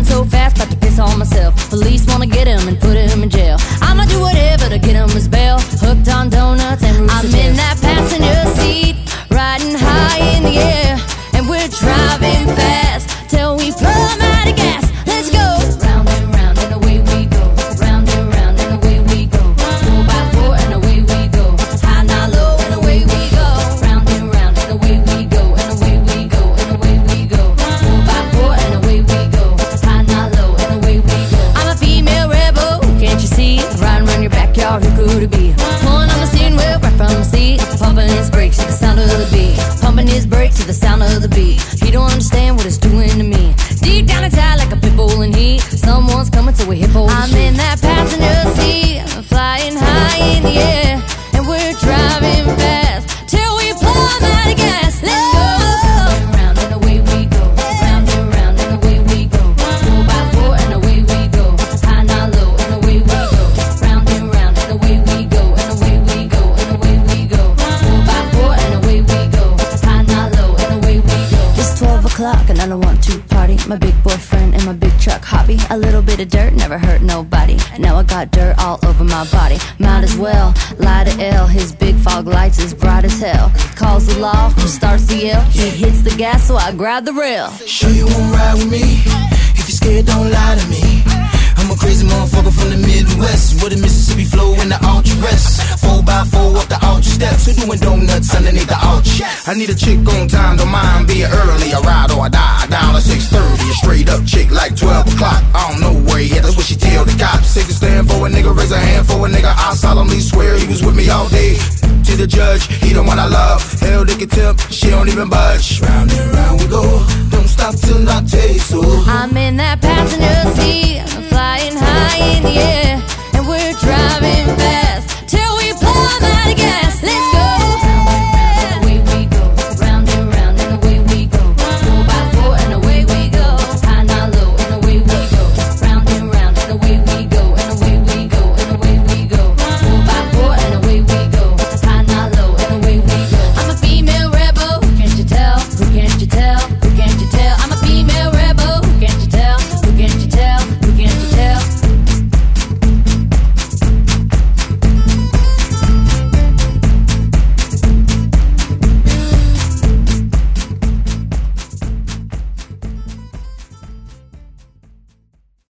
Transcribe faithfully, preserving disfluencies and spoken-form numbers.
so fast, about to piss on myself. Police wanna get him and put him in jail. I'ma do whatever to get him his bail. Hooked on donuts and rooster tails. I'm in that passenger seat, riding high in the air, and we're driving fast till we plumb out of gas. Let's go. Round and round and away we go. Round and round and away we go. Four by four and away we go. High, not low and away we go. Round and round and away we go. And away we go. And away we go. Four by four and away we go. High, not low and away we go. I'm a female rebel, can't you see? Riding around your backyard, who could it be? Pulling on the steering wheel right from the seat, pumping his brakes to the sound of the beat. Pumping his brakes to the sound of the beat. He don't understand what it's doing to me. Deep down inside like a pit bull in heat. Someone's coming to a hip hole. I'm in that passenger seat, flying high in the air, and we're driving fast till we plumb out of gas. Let's go. Round and away we go. Round and round and away we go. Four by four and away we go. High, not low and away we go. Round and round and away we go. And away we go. And away we go. Four by four and away we go. High, not low and away we go. It's twelve o'clock and I don't want to party. My big boyfriend and my big truck hobby. A little bit of dirt never hurt nobody. Now I got dirt all over my body. Might as well light a L. His big fog lights is bright as hell. Calls the law, starts the yell. He hits the gas, so I grab the rail. Sure you won't ride with me? If you're scared, don't lie to me. I'm a crazy motherfucker from the Midwest, with a Mississippi flow in the ultra rest. Four by four up the ultra steps, who doing donuts underneath the ultra? I need a chick on time, don't mind being early. I ride or I die, down at six thirty. A straight up chick like twelve o'clock. I don't know where he at, that's what she tell the cops. Take a stand for a nigga, raise a hand for a nigga. I solemnly swear he was with me all day. To the judge, he the one I love. Hell, they can tip, she don't even budge. Round and round we go, don't stop till I taste so. I'm in that passenger seat, flying high in the air,